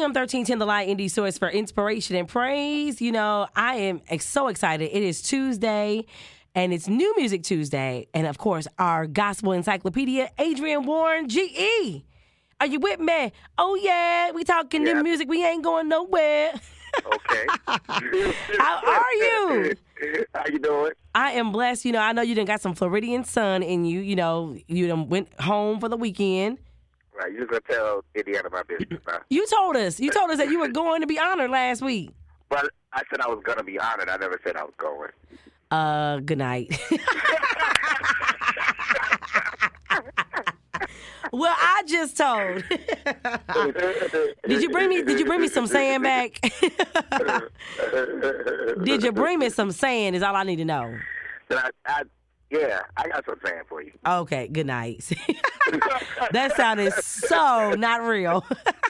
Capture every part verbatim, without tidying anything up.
A M thirteen ten, the Light Indie Source for inspiration and praise. You know, I am so excited. It is Tuesday, and it's New Music Tuesday. And, of course, our gospel encyclopedia, Adrian Warren, G E. Are you with me? Oh, yeah, we talking Yeah. new music. We ain't going nowhere. Okay. How are you? How you doing? I am blessed. You know, I know you done got some Floridian sun in you. You know, you done went home for the weekend. Right, you're going to tell Indiana my business now. You told us. You told us that you were going to be honored last week. But I said I was going to be honored. I never said I was going. Uh, good night. Well, I just told. Did you bring me? Did you bring me some sand back? Did you bring me some sand? Is all I need to know. I, I, yeah, I got some sand for you. Okay, good night. That sounded so not real.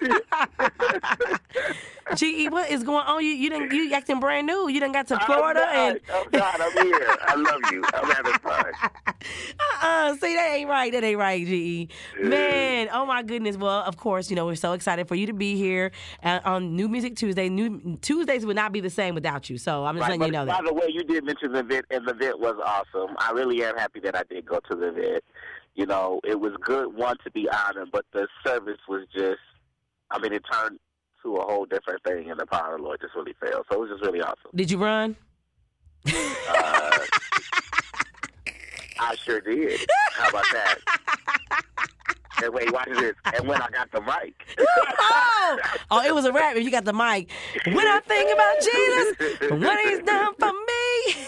G E, what is going on? You you didn't you acting brand new. You done got to Florida I'm and not, I'm not. I'm here. I love you. I'm having fun. Uh-uh, see, that ain't right. That ain't right, G E. Man, oh my goodness. Well, of course, you know, we're so excited for you to be here uh, on New Music Tuesday. New Tuesdays would not be the same without you, so I'm just Right, letting you know by that. By the way, you did mention the event, and the event was awesome. I really am happy that I did go to the event. You know, it was good, one, to be honored, but the service was just, I mean, it turned to a whole different thing, and the power of the Lord just really fell. So it was just really awesome. Did you run? Uh, I sure did. How about that? And wait, watch this. And when I got the mic. oh, oh, it was a rap if you got the mic. When I think about Jesus, what he's done for me,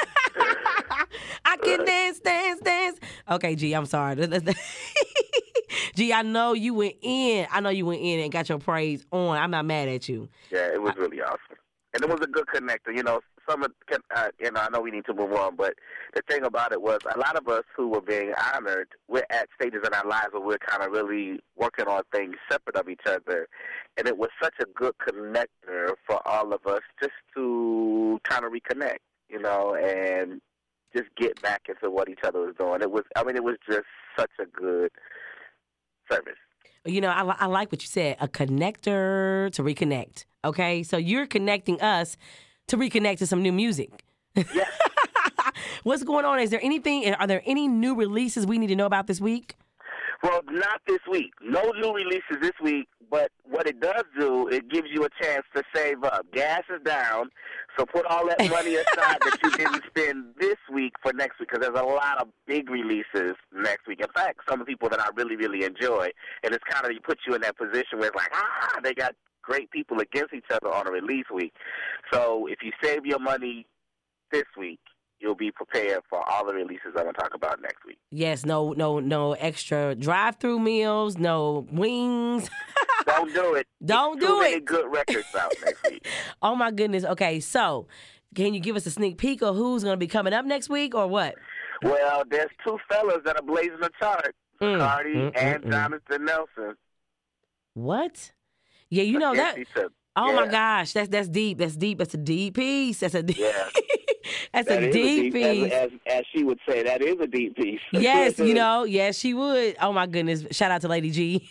I can dance, dance, dance. Okay, G, I'm sorry. G, I know you went in. I know you went in and got your praise on. I'm not mad at you. Yeah, it was really awesome. And it was a good connector. You know, some of, uh, you know, I know we need to move on, but the thing about it was a lot of us who were being honored, we're at stages in our lives where we're kind of really working on things separate of each other. And it was such a good connector for all of us just to kind of reconnect, you know, and just get back into what each other was doing. It was, I mean, it was just such a good service. You know, I, I like what you said, a connector to reconnect, okay? So you're connecting us to reconnect to some new music. Yeah. What's going on? Is there anything, are there any new releases we need to know about this week? Well, not this week. No new releases this week, but what it does do, it gives you a chance to save up. Gas is down, so put all that money aside that you didn't spend this week for next week, because there's a lot of big releases next week. In fact, some of the people that I really, really enjoy, and it's kind of, you put you in that position where it's like, ah, they got great people against each other on a release week. So if you save your money this week, you'll be prepared for all the releases I'm going to talk about next week. Yes, no no, no extra drive-through meals, no wings. Don't do it. Don't Too do many it. good records out next week. Oh, my goodness. Okay, so can you give us a sneak peek of who's going to be coming up next week or what? Well, there's two fellas that are blazing the chart, Mm, Cardi mm, and mm, mm. Jonathan Nelson. What? Yeah, you know that. Against each other. Oh, Yeah. my gosh. That's that's deep. That's deep. That's a deep piece. That's a deep. Yeah. That's That a is deep piece. as, as, as she would say, that is a deep piece. Yes, you know, yes, she would. Oh my goodness. Shout out to Lady G.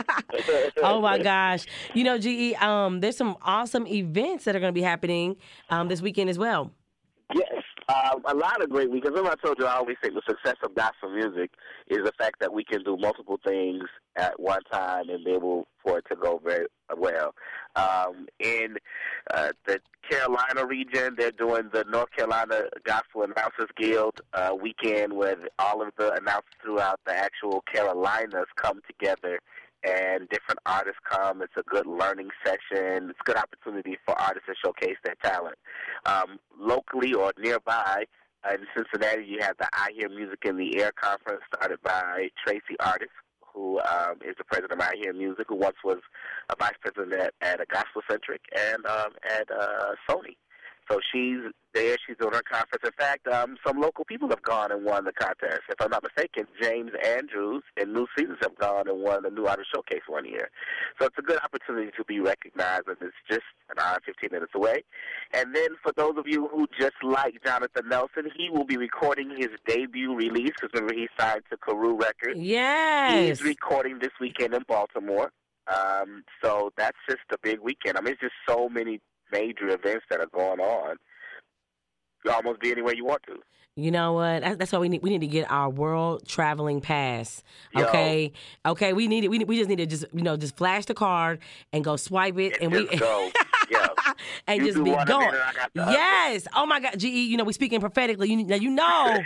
Oh my gosh. You know, G E, um, there's some awesome events that are going to be happening um, this weekend as well. Yes, uh, a lot of great weekends. Remember I told you I always say the success of gospel music is the fact that we can do multiple things at one time and be able for it to go very well. Um, in uh, the Carolina region, they're doing the North Carolina Gospel Announcers Guild uh, weekend, where all of the announcers throughout the actual Carolinas come together and different artists come. It's a good learning session. It's a good opportunity for artists to showcase their talent. Um, locally or nearby, uh, in Cincinnati, you have the I Hear Music in the Air conference started by Tracy Artist, who um, is the president of I Hear Music, who once was a vice president at, at a Gospel Centric and um, at uh, Sony. So she's there. She's doing her conference. In fact, um, some local people have gone and won the contest. If I'm not mistaken, James Andrews and New Seasons have gone and won the New Artist Showcase one year. So it's a good opportunity to be recognized, and it's just an hour and fifteen minutes away. And then for those of you who just like Jonathan Nelson, he will be recording his debut release, because remember he signed to Carew Records. Yes. He's recording this weekend in Baltimore. Um, so that's just a big weekend. I mean, it's just so many major events that are going on. You almost be anywhere you want to. You know what? That's why we need. We need to get our world traveling pass. Yo. Okay, okay. We need it. We we just need to just you know just flash the card and go swipe it, and, and we just go. Yeah. and you just be going. Yes. Oh my God, G E. You know we speaking prophetically. You now you know.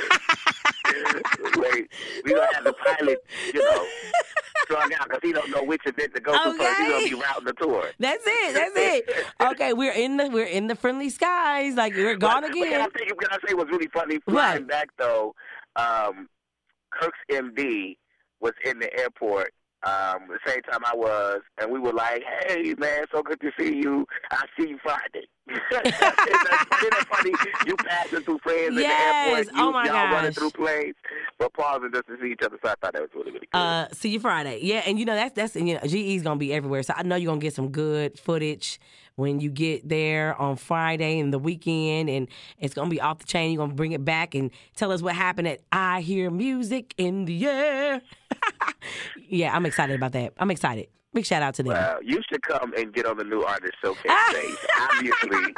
Wait, we gonna have the pilot. You know. Strung out because he don't know which event to go to okay. first. He's gonna be routing the tour. That's it. That's it. Okay, we're in the we're in the friendly skies. Like we're gone but, again. But can I, think, can I say what's really funny? Flying what? back though, um, Kirk's M D was in the airport um, the same time I was, and we were like, "Hey man, so good to see you. I'll see you Friday." Isn't that funny? You passing through friends yes. in the airport. You, oh my y'all gosh. running through planes, but pausing just to see each other. So I thought that was really, really cool. Uh, see you Friday. Yeah, and you know that's that's you know G E's gonna be everywhere. So I know you're gonna get some good footage when you get there on Friday and the weekend, and it's gonna be off the chain. You're gonna bring it back and tell us what happened at I Hear Music in the Air. Yeah, I'm excited about that. I'm excited. Big shout out to them. Well, you should come and get on the new artist showcase stage. Obviously.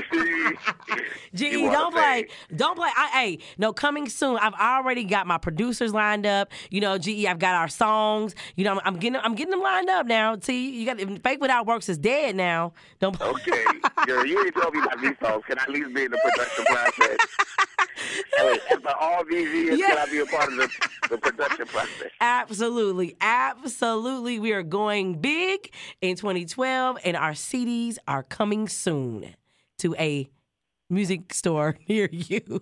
G E, don't play. Don't play. I, hey, no, coming soon. I've already got my producers lined up. You know, G E, I've got our songs. You know, I'm, I'm getting I'm getting them lined up now. See, you got Fake Without Works is dead now. Don't play. Okay. Yo, you ain't told me about these songs. Can I at least be in the production process? Wait, after all these years, yeah. Can I be a part of the, the production process? Absolutely. Absolutely. We are going big in twenty twelve, and our C Ds are coming soon to a music store near you.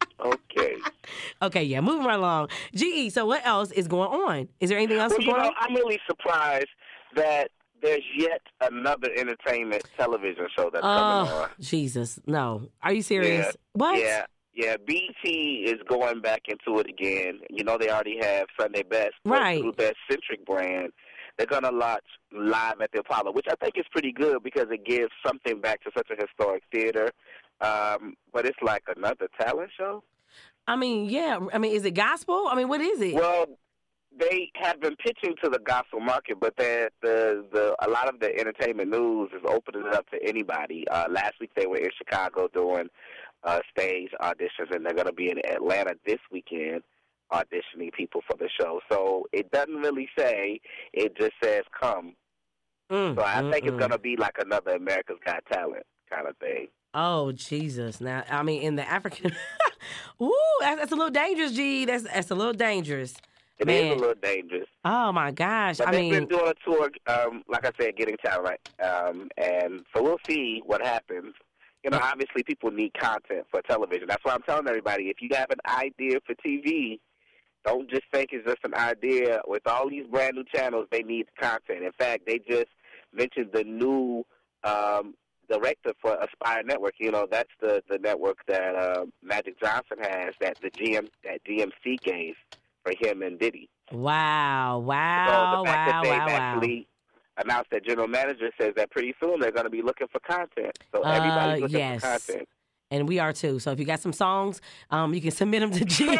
Okay. Okay, yeah, moving right along. G E, so what else is going on? Is there anything else well, going you know, on? I'm really surprised that there's yet another entertainment television show that's uh, coming on. Jesus, no. Are you serious? Yeah, what? Yeah. Yeah, B T is going back into it again. You know, they already have Sunday Best. Right. Through their Centric brand, they're going to launch Live at the Apollo, which I think is pretty good because it gives something back to such a historic theater. Um, but it's like another talent show. I mean, yeah. I mean, is it gospel? I mean, what is it? Well, they have been pitching to the gospel market, but the the the a lot of the entertainment news is opening it up to anybody. Uh, last week they were in Chicago doing uh, stage auditions, and they're going to be in Atlanta this weekend auditioning people for the show. So it doesn't really say; it just says come. Mm, so I mm, think mm. it's going to be like another America's Got Talent kind of thing. Oh, Jesus. Now, I mean, in the African... Ooh, that's, that's a little dangerous, G. That's, that's a little dangerous. It Man. is a little dangerous. Oh, my gosh. But I they've mean... been doing a tour, um, like I said, getting talent. Um, and so we'll see what happens. You know, obviously people need content for television. That's why I'm telling everybody, if you have an idea for T V, don't just think it's just an idea. With all these brand new channels, they need content. In fact, they just mentioned the new... Um, director for Aspire Network. You know, that's the, the network that uh, Magic Johnson has that the G M that G M C gave for him and Diddy. Wow, wow, so the fact wow, that they've wow, actually wow. announced that general manager says that pretty soon they're going to be looking for content. So everybody's uh, looking yes. for content. And we are too. So if you got some songs, um, you can submit them to G.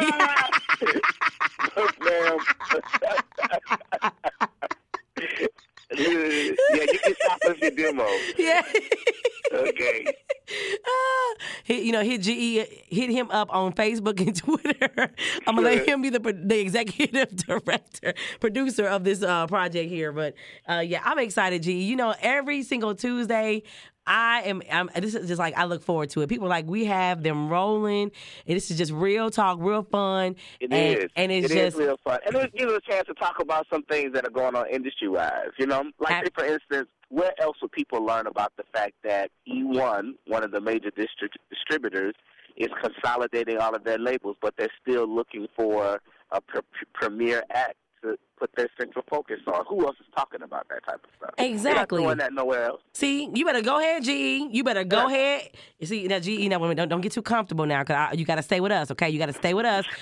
Look, ma'am. Yeah, you can stop us your demo. Yeah. Okay. Uh, hit, you know, hit G E, hit him up on Facebook and Twitter. I'm gonna let him be the the executive director, producer of this uh, project here. But uh, yeah, I'm excited, G E. You know, every single Tuesday, I am. I'm, this is just like I look forward to it. People are like we have them rolling, and this is just real talk, real fun. It and, is, and it's it just is real fun, and it gives us a chance to talk about some things that are going on industry wise. You know, like I, say for instance, where else would people learn about the fact that E one, one of the major distri- distributors, is consolidating all of their labels, but they're still looking for a pr- premier act to put their central focus on. Who else is talking about that type of stuff? Exactly. They're not doing that nowhere else. See, you better go ahead, G E. You better go Yeah. ahead. You see, now, G E, now, women, don't, don't get too comfortable now, because you got to stay with us, okay? You got to stay with us.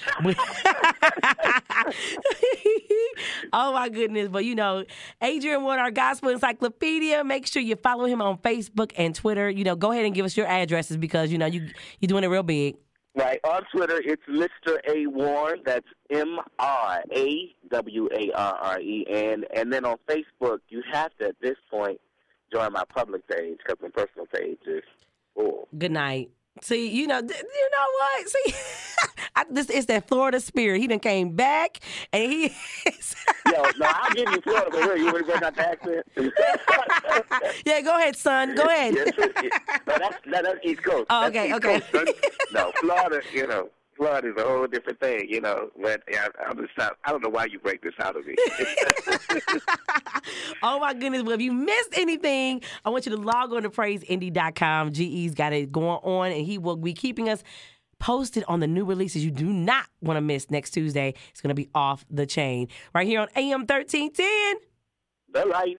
Oh, my goodness. But, you know, Adrian Ward, our Gospel Encyclopedia, make sure you follow him on Facebook and Twitter. You know, go ahead and give us your addresses because, you know, you, you're doing it real big. Right. On Twitter, it's Mister A. Warren. That's M R A W A R R E. And, and then on Facebook, you have to, at this point, join my public page because my personal page is full. Good night. See, you know, you know what? See, I, this is that Florida spirit. He done came back, and he is... Yo, no, I'll give you Florida, but here, you want to break out the accent? Yeah, go ahead, son. Go ahead. Yes, yes. No, that's, no, that's East Coast. Oh, That's okay, East okay. Coast, son. No, Florida, you know, Florida is a whole different thing, you know. But yeah, I'm just not, I don't know why you break this out of me. Oh, my goodness. Well, if you missed anything, I want you to log on to praise indie dot com. G E's got it going on, and he will be keeping us posted on the new releases you do not want to miss next Tuesday. It's going to be off the chain. Right here on A M thirteen ten. The light.